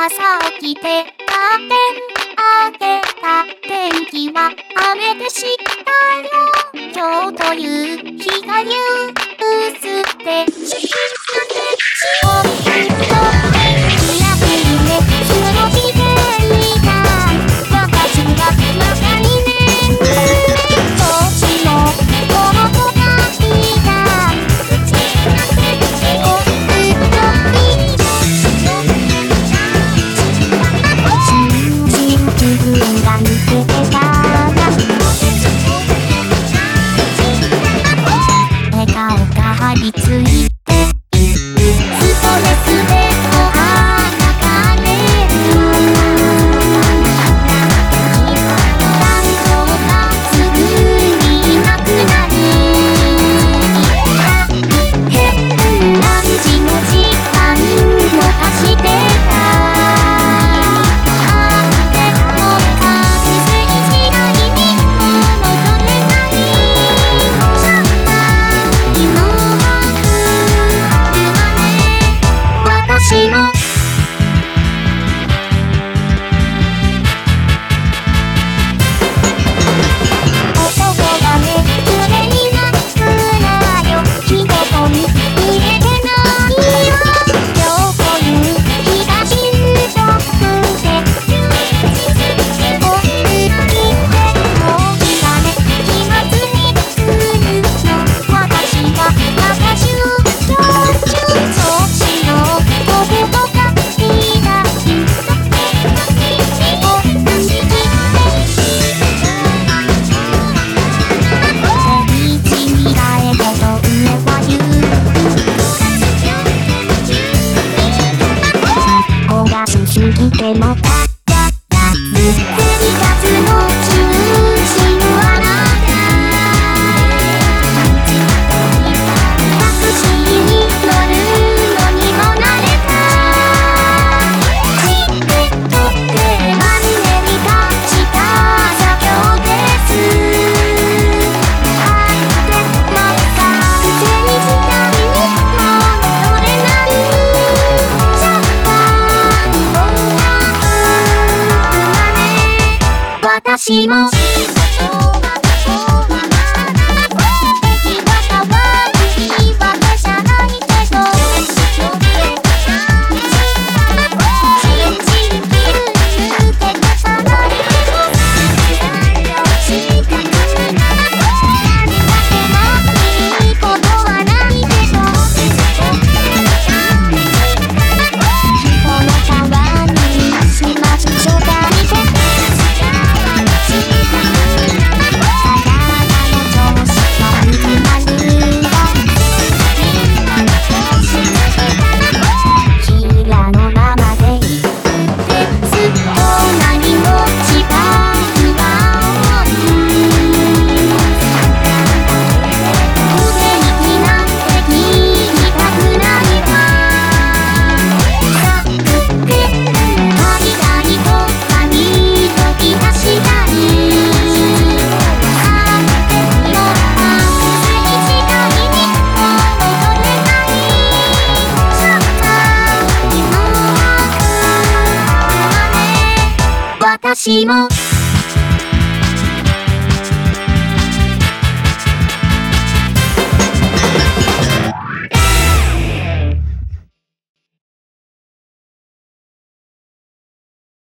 朝起きてカーテン開けた天気は雨でしたよ。今日という日が憂鬱でしおりと裏切りねすごびていた私が中にねどっちもこの子がいた口なせおっといい自分が抜けてたら笑顔が張り付いてストレスでお腹が出る感情がすぐになくなる何時の時間も走ってたでもただ生活の中心はなんだタクシーに乗るのにも慣れたチケットってマンネリ化した作業ですあってまた癖にしたいにも戻れないシャッターに私も私も